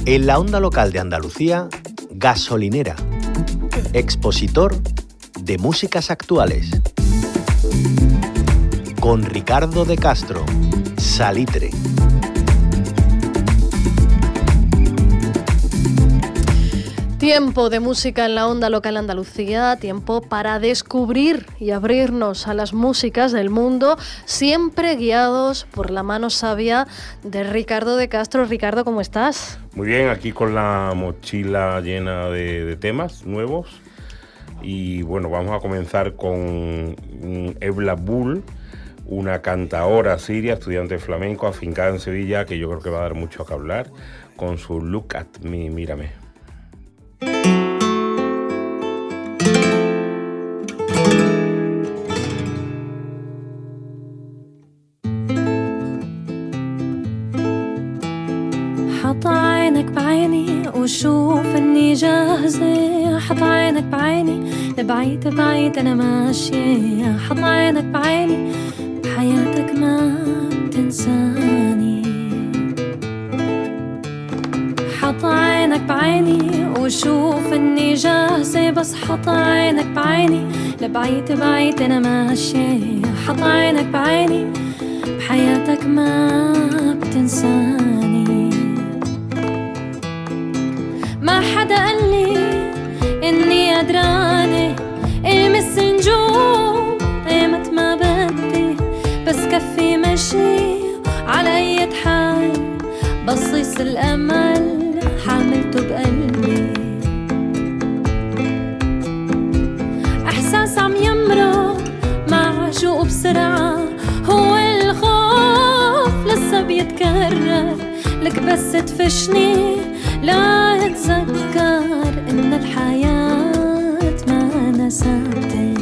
En la onda local de Andalucía, Gasolinera, expositor de músicas actuales. Con Ricardo de Castro, Salitre. Tiempo de música en la onda local Andalucía, tiempo para descubrir y abrirnos a las músicas del mundo, siempre guiados por la mano sabia de Ricardo de Castro. Ricardo, ¿cómo estás? Muy bien, aquí con la mochila llena de temas nuevos. Y bueno, vamos a comenzar con Ebla Bull, una cantaora siria, estudiante de flamenco, afincada en Sevilla, que yo creo que va a dar mucho que hablar, con su Look at Me, mírame. حط عينك بعيني وشوف اني جاهزة. حط عينك بعيني لبعيد بعيد انا ماشية. حط عينك بعيني بحياتك ما بتنساني. حط عينك بعيني وشوف اني جاهزة. بس حط عينك بعيني لبعيد بعيد انا ماشية. حط عينك بعيني بحياتك ما بتنساني. ما حدا قال لي اني قدرانة المس نجوم قيمت ما بدي. بس كفي مشي على اي حال بصيص الامل حاملته بقلبي. احساس عم يمرق مع عشوق بسرعة. هو الخوف لسه بيتكرر. لك بس تفشني لا اتذكر ان الحياة ما ثابتة.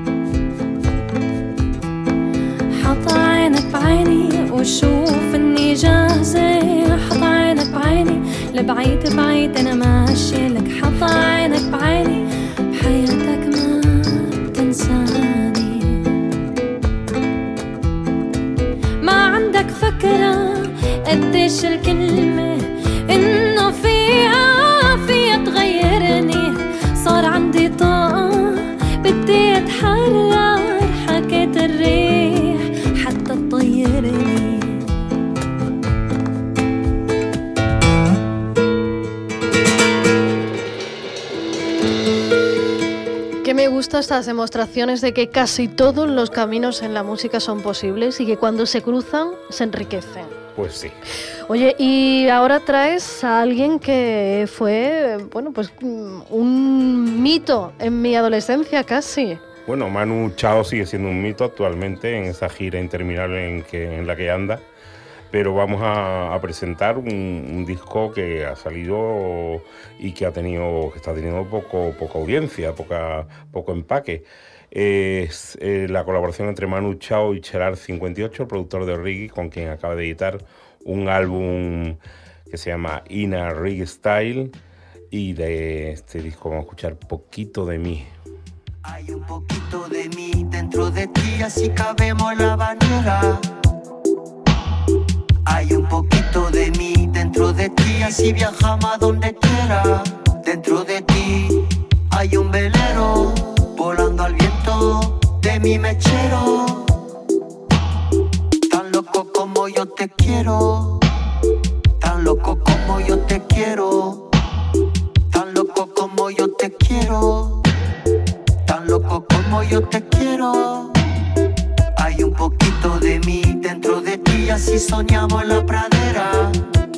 حط عينك بعيني وشوف اني جاهزة. حط عينك بعيني لبعيد بعيد انا ماشية لك. حط عينك بعيني بحياتك ما بتنساني. ما عندك فكرة قديش الكلمة إنه فيها تغيرني. صار عندي طاقة بدي أتحرر. حكيت الريح حتى تطيرني. Que me gustan estas demostraciones de que casi todos los caminos en la música son posibles y que cuando se cruzan se enriquecen. Pues sí. Oye, y ahora traes a alguien que fue, bueno, pues un mito en mi adolescencia casi. Bueno, Manu Chao sigue siendo un mito actualmente en esa gira interminable en la que anda, pero vamos a presentar un disco que ha salido y que está teniendo poca audiencia, poco empaque. Es la colaboración entre Manu Chao y Gerard58, el productor de reggae, con quien acaba de editar un álbum que se llama Inner Reggae Style, y de este disco vamos a escuchar Poquito de mí. Hay un poquito de mí dentro de ti, así cabemos en la bañera. Hay un poquito de mí dentro de ti, así viajamos a donde quiera. Dentro de ti hay un velero volando al viento de mi mechero. Tan loco como yo te quiero, tan loco como yo te quiero, tan loco como yo te quiero, tan loco como yo te quiero. Hay un poquito de mí dentro de ti, así soñamos en la pradera.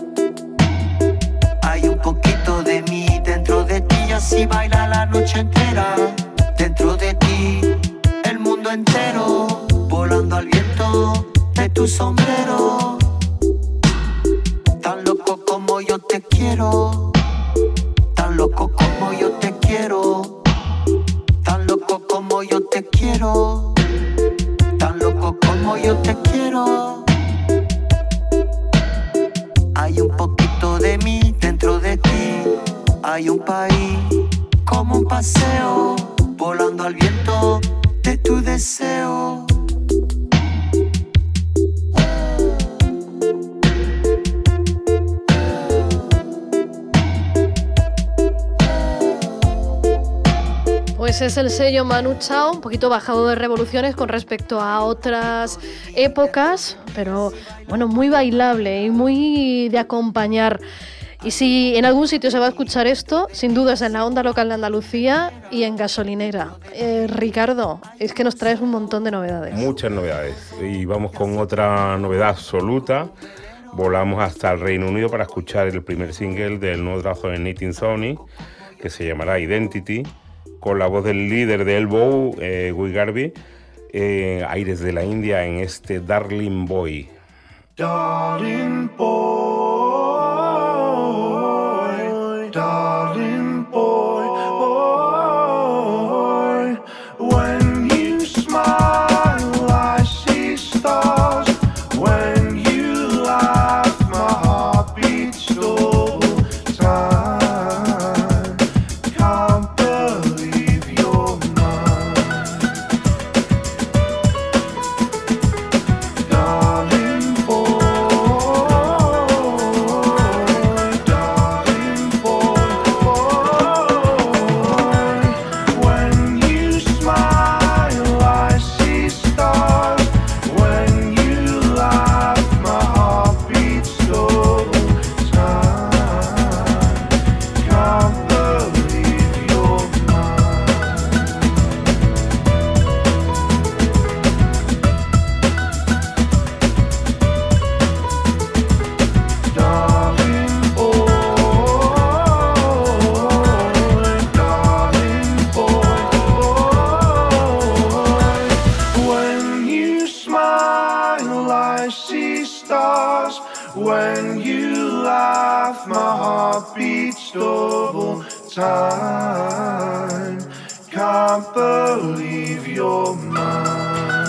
Hay un poquito de mí dentro de ti, así baila la noche entera. Dentro de ti, el mundo entero, volando al viento de tu sombrero. Tan loco como yo te quiero, tan loco como yo te quiero, tan loco como yo te quiero, tan loco como yo te quiero. Hay un poquito de mí dentro de ti, hay un país como un paseo, volando al viento de tu deseo. Pues es el sello Manu Chao, un poquito bajado de revoluciones con respecto a otras épocas, pero bueno, muy bailable y muy de acompañar. Y si en algún sitio se va a escuchar esto, sin duda es en la onda local de Andalucía y en Gasolinera. Ricardo, es que nos traes un montón de novedades. Muchas novedades. Y vamos con otra novedad absoluta. Volamos hasta el Reino Unido para escuchar el primer single del nuevo trabajo de Nitin Sawhney, que se llamará Identity, con la voz del líder de Elbow, Guy Garvey, aires de la India en este Darling Boy. Darling boy, darling boy, boy. When you smile, I see stars. When you laugh, my heart beats double time. Can't believe you're mine, darling boy. When you laugh, my heart beats double time. Can't believe you're mine.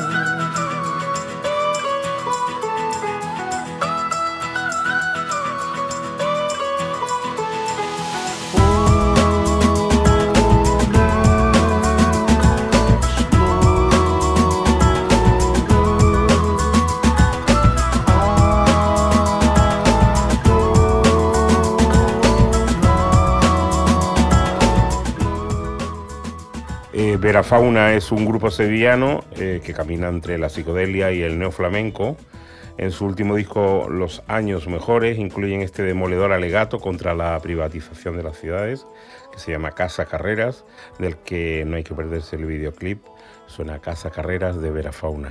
Verafauna es un grupo sevillano que camina entre la psicodelia y el neoflamenco. En su último disco, Los años mejores, incluyen este demoledor alegato contra la privatización de las ciudades, que se llama Casa Carreras, del que no hay que perderse el videoclip. Suena Casa Carreras de Verafauna.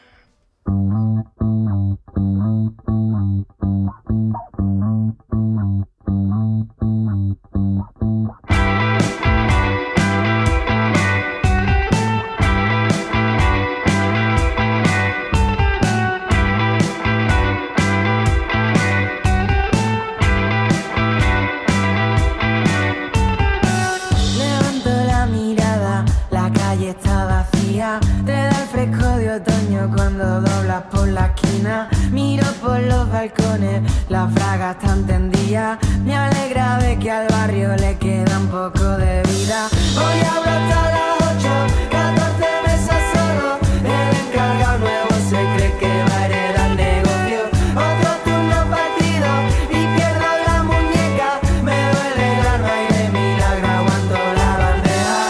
Cuando doblas por la esquina, miro por los balcones, la fraga está tendida. Me alegra ver que al barrio le queda un poco de vida. Hoy abro hasta las 8, 14 mesas solo. El encargado nuevo se cree que va a heredar el negocio. Otro turno partido y pierdo la muñeca. Me duele el alma y de milagro aguanto la bandeja.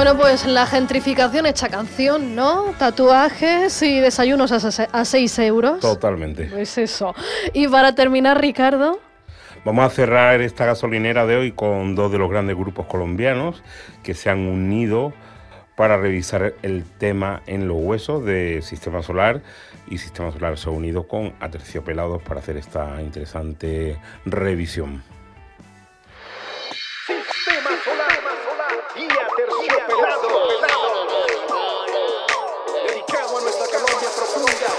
Bueno, pues la gentrificación hecha canción, ¿no? Tatuajes y desayunos a 6 euros. Totalmente. Pues eso. Y para terminar, Ricardo... Vamos a cerrar esta gasolinera de hoy con dos de los grandes grupos colombianos que se han unido para revisar el tema En los huesos de Sistema Solar, y Sistema Solar se ha unido con Aterciopelados para hacer esta interesante revisión. Sistema Solar y Aterciopelados, dedicado a nuestra Colombia profunda.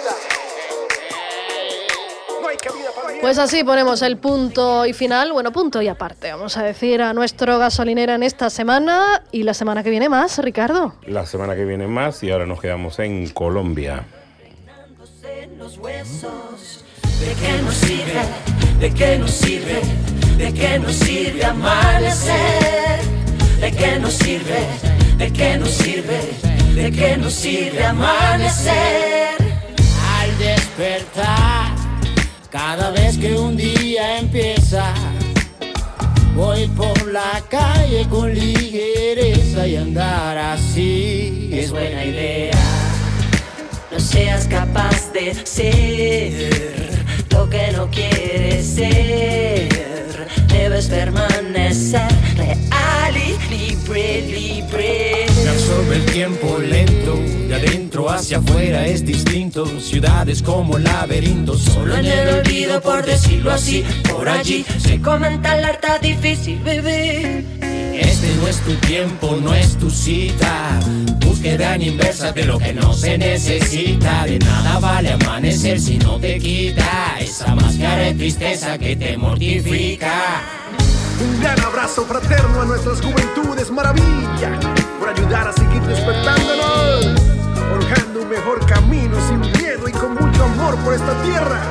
No hay cabida para mí. Pues así ponemos el punto y final, bueno, punto y aparte, vamos a decir, a nuestro gasolinera en esta semana, y la semana que viene más, Ricardo. La semana que viene más, y ahora nos quedamos en Colombia. Los huesos, ¿de qué nos sirve? ¿De qué nos sirve? ¿De qué nos sirve amanecer? ¿De qué nos sirve? ¿De qué nos sirve? ¿De qué nos sirve amanecer? Al despertar, cada vez que un día empieza, voy por la calle con ligereza, y andar así es buena idea. No seas capaz de ser lo que no quieres ser. Debes permanecer real y libre, libre. Me absorbe el tiempo lento, de adentro hacia afuera es distinto. Ciudades como laberintos, solo en el olvido, por decirlo así. Por allí se comenta el harta difícil vivir. Este no es tu tiempo, no es tu cita. Búsqueda en inversa de lo que no se necesita. De nada vale amanecer si no te quita esa máscara de tristeza que te mortifica. Un gran abrazo fraterno a nuestras juventudes, maravilla, por ayudar a seguir despertándonos, forjando un mejor camino sin miedo y con mucho amor por esta tierra.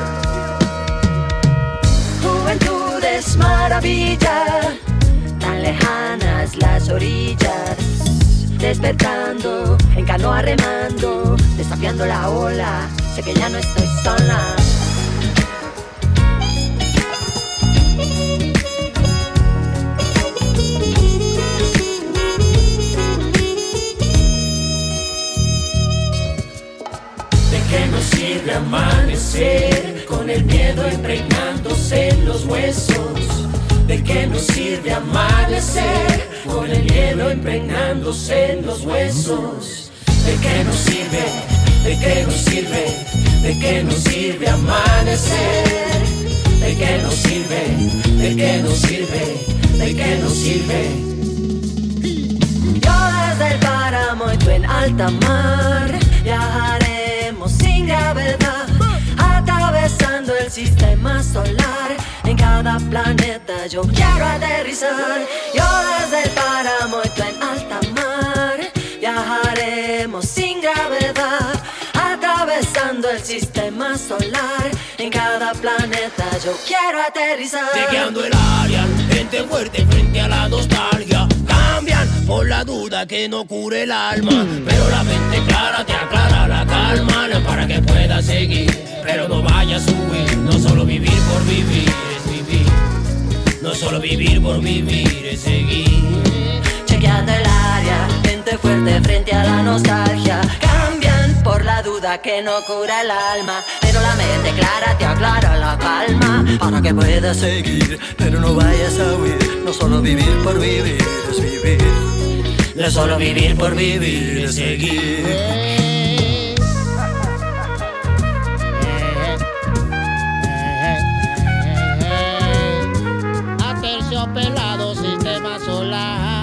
Juventudes, maravilla, tan lejanas las orillas, despertando, en canoa remando, desafiando la ola, sé que ya no estoy sola. ¿De qué nos sirve amanecer con el miedo impregnándose en los huesos? ¿De qué nos sirve amanecer con el miedo impregnándose en los huesos? ¿De qué nos sirve? ¿De qué nos sirve? ¿De qué nos sirve amanecer? ¿De qué nos sirve? ¿De qué nos sirve? ¿De qué nos sirve? Yo desde el páramo y tú en alta mar, viajaremos sin gravedad, atravesando el sistema solar. En cada planeta yo quiero aterrizar. Yo desde el páramo y tú en alta mar, viajaremos sin gravedad, atravesando el sistema solar. En cada planeta yo quiero aterrizar. Chequeando el área, gente fuerte frente a la nostalgia. Cambian por la duda que no cure el alma, pero la mente clara te aclara la calma para que puedas seguir, pero no vayas a huir. No solo vivir por vivir es vivir, no solo vivir por vivir es seguir. Chequeando el área, gente fuerte frente a la nostalgia. Cambian por la duda que no cura el alma, pero la mente clara te aclara la calma para que puedas seguir, pero no vayas a huir. No solo vivir por vivir es vivir, no solo vivir por vivir es seguir. Aterciopelado, sistema solar.